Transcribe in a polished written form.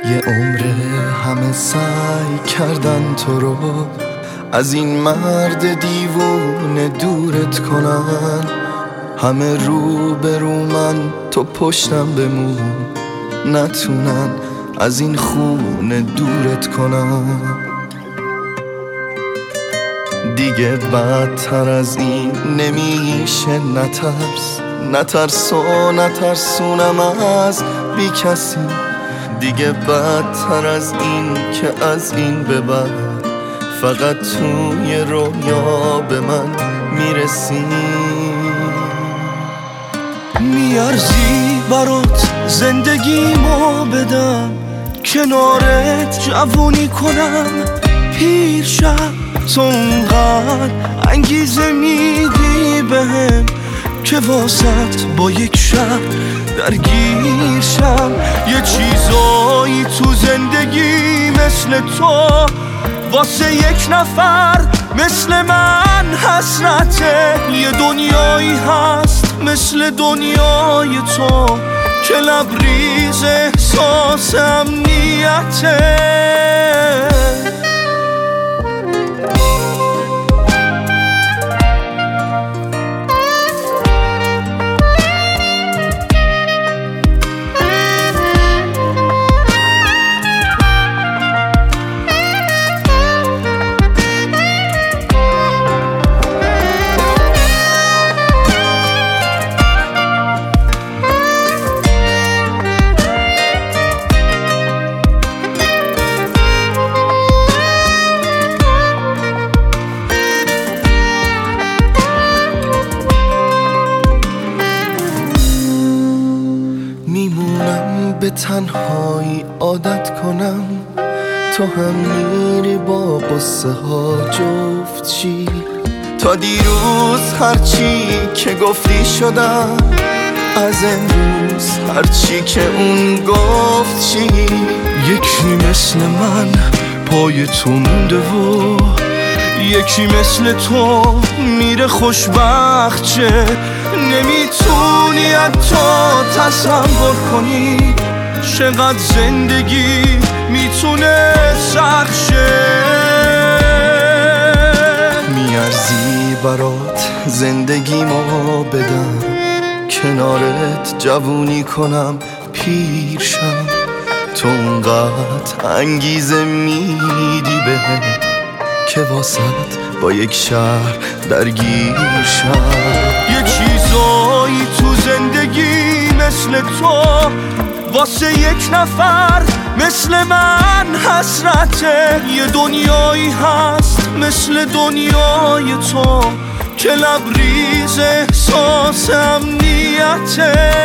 یه عمره همه سعی کردن تو رو از این مرد دیوونه دورت کنن، همه رو من تو پشتم بمون، نتونن از این خونه دورت کنن. دیگه بدتر از این نمیشه، نترسونم از بی کسی. دیگه بدتر از این که از این به بعد فقط توی رویا به من میرسی. میارزی برات زندگیمو بدم، کنارت جوونی کنم پیر شم. تو اونقدر انگیزه میدی بهم که واسط با یک شب درگیر شم. یه چیزایی تو زندگی مثل تو واسه یک نفر مثل من حسرته. یه دنیایی هست مثل دنیای تو که لبریز احساس امنیته. میمونم به تنهایی عادت کنم، تو هم میری با قصه ها جفت چی. تا دیروز هرچی که گفتی شدم، از امروز هرچی که اون گفت چی. یکی مثل من پای تو مونده و یکی مثل تو میره خوشبخت چه. نمیتونی حتی تصور کنی چقدر زندگی میتونه سخت شه. میارزی برات زندگیمو بدم، کنارت جوونی کنم پیر شم. تو اونقدر انگیزه میدی بهم که واسط با یک شهر درگیر شم. یه چیزایی تو زندگی مثل تو واسه یک نفر مثل من حسرته. یه دنیایی هست مثل دنیای تو که لبریز احساس امنیته.